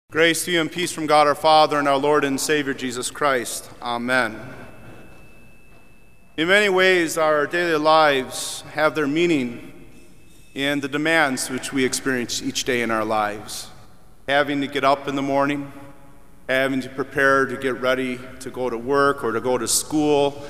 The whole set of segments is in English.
Grace to you and peace from God our Father and our Lord and Savior Jesus Christ. Amen. In many ways, our daily lives have their meaning in the demands which we experience each day in our lives. Having to get up in the morning, having to prepare to get ready to go to work or to go to school.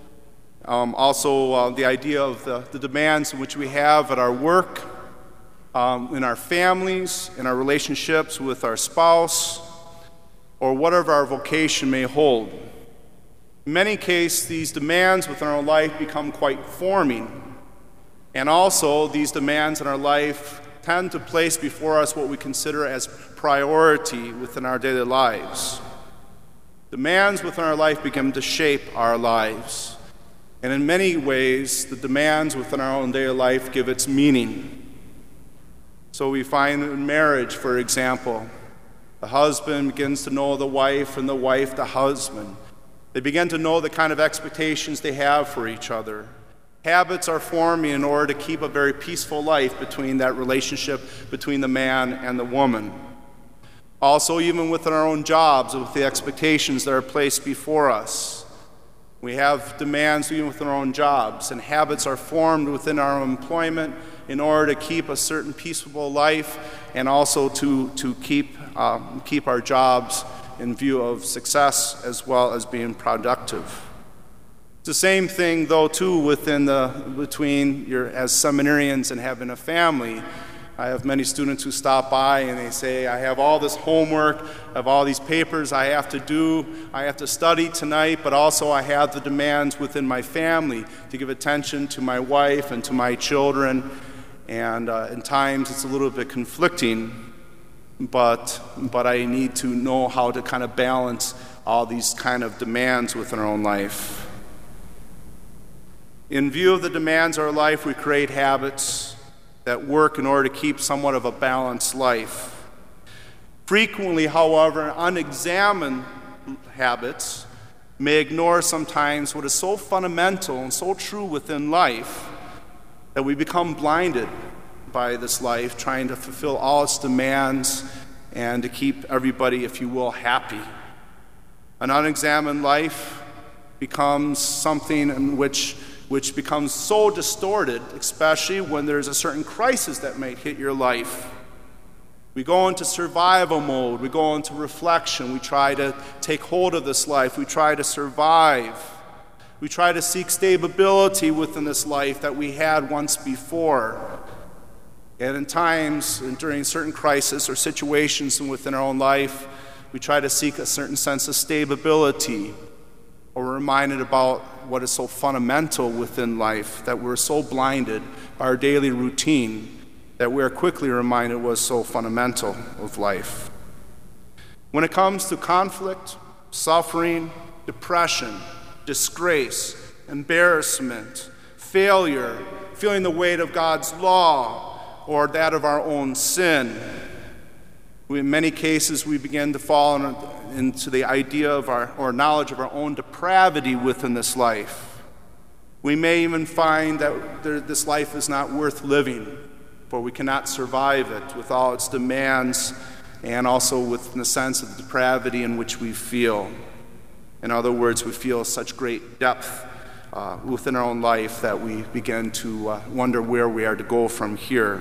Also, the idea of the demands in which we have at our work, in our families, in our relationships with our spouse, or whatever our vocation may hold. In many cases, these demands within our life become quite forming. And also, these demands in our life tend to place before us what we consider as priority within our daily lives. Demands within our life begin to shape our lives. And in many ways, the demands within our own daily life give its meaning. So we find in marriage, for example, the husband begins to know the wife and the wife the husband. They begin to know the kind of expectations they have for each other. Habits are forming in order to keep a very peaceful life between that relationship between the man and the woman. Also, even within our own jobs, with the expectations that are placed before us. We have demands even within our own jobs, and habits are formed within our employment in order to keep a certain peaceful life and also to keep our jobs in view of success as well as being productive. It's the same thing, though, too, between as seminarians and having a family. I have many students who stop by and they say, I have all this homework, I have all these papers I have to do, I have to study tonight, but also I have the demands within my family to give attention to my wife and to my children. And in times it's a little bit conflicting, but I need to know how to kind of balance all these kind of demands within our own life. In view of the demands of our life, we create habits that work in order to keep somewhat of a balanced life. Frequently, however, unexamined habits may ignore sometimes what is so fundamental and so true within life that we become blinded by this life, trying to fulfill all its demands and to keep everybody, if you will, happy. An unexamined life becomes something in which becomes so distorted, especially when there's a certain crisis that may hit your life. We go into survival mode, we go into reflection, we try to take hold of this life, we try to survive. We try to seek stability within this life that we had once before. And in times, and during certain crises or situations within our own life, we try to seek a certain sense of stability, or we're reminded about what is so fundamental within life, that we're so blinded by our daily routine that we're quickly reminded was so fundamental of life. When it comes to conflict, suffering, depression, disgrace, embarrassment, failure, feeling the weight of God's law or that of our own sin, in many cases we begin to fall into the idea of or knowledge of our own depravity within this life. We may even find that this life is not worth living, for we cannot survive it with all its demands and also with the sense of the depravity in which we feel. In other words, we feel such great depth within our own life that we begin to wonder where we are to go from here.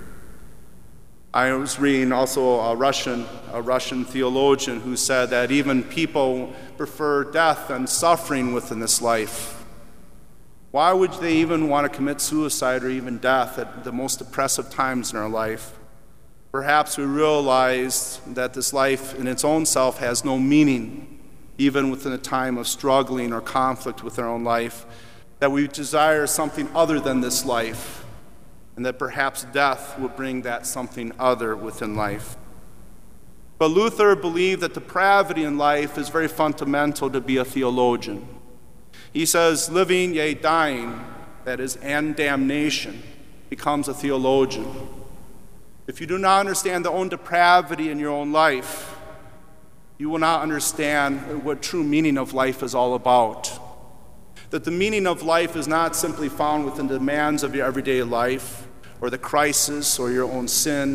I was reading also a Russian theologian who said that even people prefer death and suffering within this life. Why would they even want to commit suicide or even death at the most oppressive times in our life? Perhaps we realize that this life in its own self has no meaning, even within a time of struggling or conflict within our own life, that we desire something other than this life, and that perhaps death will bring that something other within life. But Luther believed that depravity in life is very fundamental to be a theologian. He says, living, yea, dying, that is, and damnation, becomes a theologian. If you do not understand the own depravity in your own life, you will not understand what true meaning of life is all about. That the meaning of life is not simply found within the demands of your everyday life, or the crisis, or your own sin,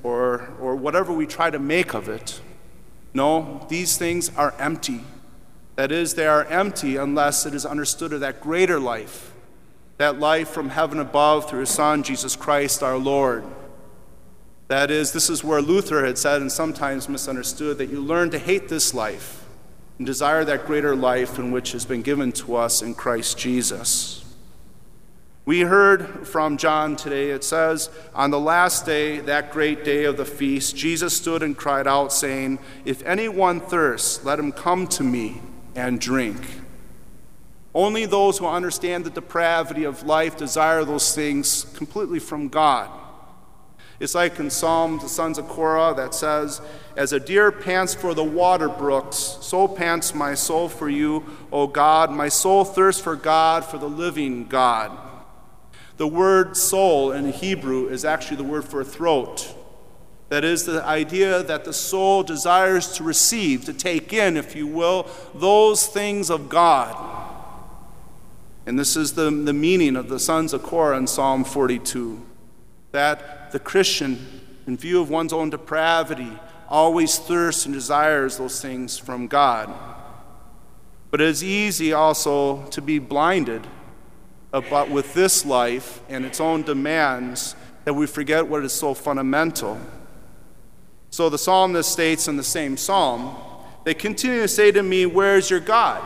or whatever we try to make of it. No, these things are empty. That is, they are empty unless it is understood of that greater life, that life from heaven above through his Son, Jesus Christ our Lord. That is, this is where Luther had said, and sometimes misunderstood, that you learn to hate this life and desire that greater life in which has been given to us in Christ Jesus. We heard from John today, it says, on the last day, that great day of the feast, Jesus stood and cried out, saying, "If anyone thirsts, let him come to me and drink." Only those who understand the depravity of life desire those things completely from God. It's like in Psalm, the sons of Korah, that says, "As a deer pants for the water brooks, so pants my soul for you, O God. My soul thirsts for God, for the living God." The word soul in Hebrew is actually the word for throat. That is the idea that the soul desires to receive, to take in, if you will, those things of God. And this is the meaning of the sons of Korah in Psalm 42. That the Christian, in view of one's own depravity, always thirsts and desires those things from God. But it is easy also to be blinded about with this life and its own demands that we forget what is so fundamental. So the psalmist states in the same psalm, "They continue to say to me, 'Where is your God?'"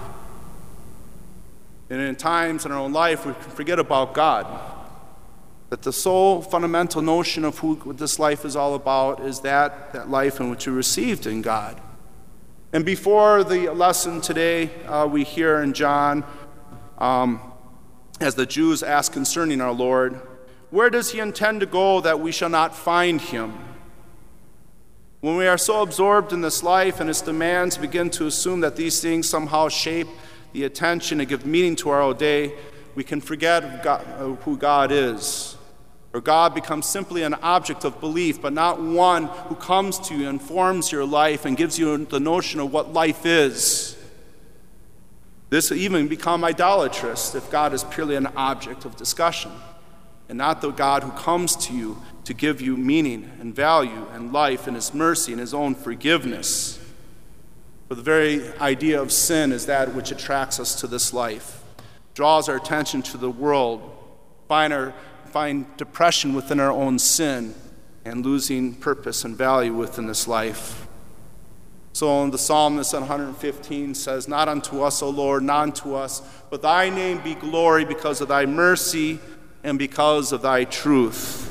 And in times in our own life, we can forget about God. That the sole fundamental notion of what this life is all about is that life in which we received in God. And before the lesson today, we hear in John, as the Jews ask concerning our Lord, "Where does he intend to go that we shall not find him?" When we are so absorbed in this life and its demands begin to assume that these things somehow shape the attention and give meaning to our day, we can forget of who God is. Or God becomes simply an object of belief, but not one who comes to you and forms your life and gives you the notion of what life is. This will even become idolatrous if God is purely an object of discussion and not the God who comes to you to give you meaning and value and life and his mercy and his own forgiveness. For the very idea of sin is that which attracts us to this life, draws our attention to the world, find depression within our own sin, and losing purpose and value within this life. So the psalmist in 115 says, "Not unto us, O Lord, not unto us, but thy name be glory because of thy mercy and because of thy truth."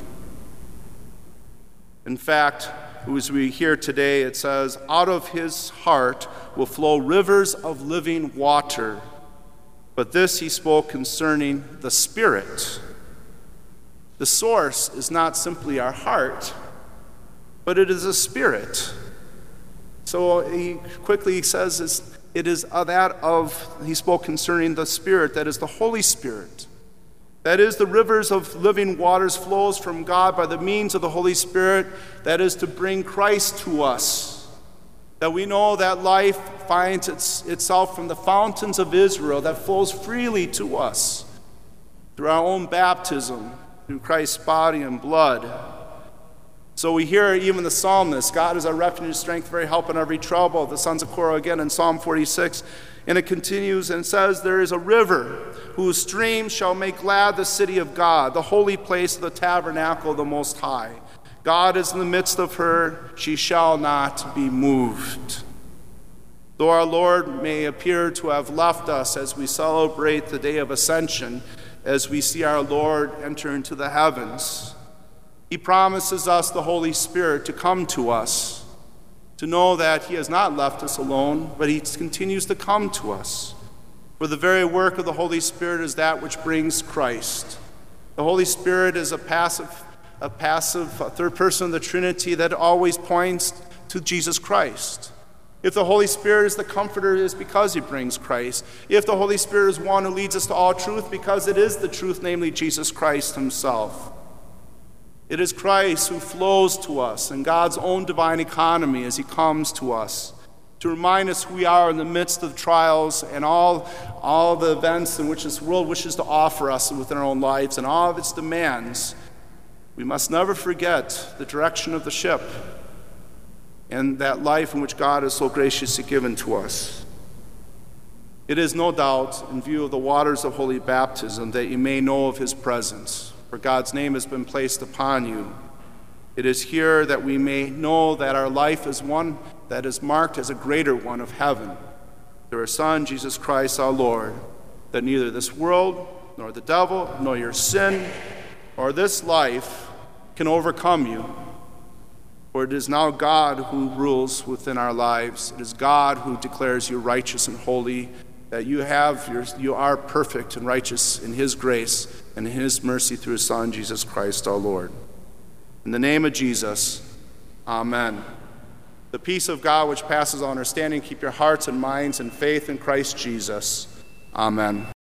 In fact, as we hear today, it says, "Out of his heart will flow rivers of living water." But this he spoke concerning the Spirit. The source is not simply our heart, but it is a spirit. So he quickly says it is he spoke concerning the Spirit, that is the Holy Spirit. That is, the rivers of living waters flows from God by the means of the Holy Spirit, that is to bring Christ to us. That we know that life finds itself from the fountains of Israel that flows freely to us through our own baptism, through Christ's body and blood. So we hear even the psalmist, "God is our refuge and strength, very help in every trouble." The sons of Korah again in Psalm 46. And it continues and says, "There is a river whose streams shall make glad the city of God, the holy place of the tabernacle of the Most High. God is in the midst of her, she shall not be moved." Though our Lord may appear to have left us as we celebrate the day of Ascension, as we see our Lord enter into the heavens, he promises us the Holy Spirit to come to us, to know that he has not left us alone, but he continues to come to us. For the very work of the Holy Spirit is that which brings Christ. The Holy Spirit is a passive third person of the Trinity that always points to Jesus Christ. If the Holy Spirit is the comforter, it is because he brings Christ. If the Holy Spirit is one who leads us to all truth, because it is the truth, namely Jesus Christ himself. It is Christ who flows to us in God's own divine economy as he comes to us to remind us who we are in the midst of trials and all the events in which this world wishes to offer us within our own lives and all of its demands. we must never forget the direction of the ship and that life in which God has so graciously given to us. It is no doubt, in view of the waters of holy baptism, that you may know of his presence, for God's name has been placed upon you. It is here that we may know that our life is one that is marked as a greater one of heaven, through our Son, Jesus Christ our Lord, that neither this world, nor the devil, nor your sin, or this life can overcome you. For it is now God who rules within our lives. It is God who declares you righteous and holy, that you are perfect and righteous in his grace and in his mercy through his Son, Jesus Christ our Lord. In the name of Jesus, amen. The peace of God which passes all understanding, keep your hearts and minds in faith in Christ Jesus. Amen.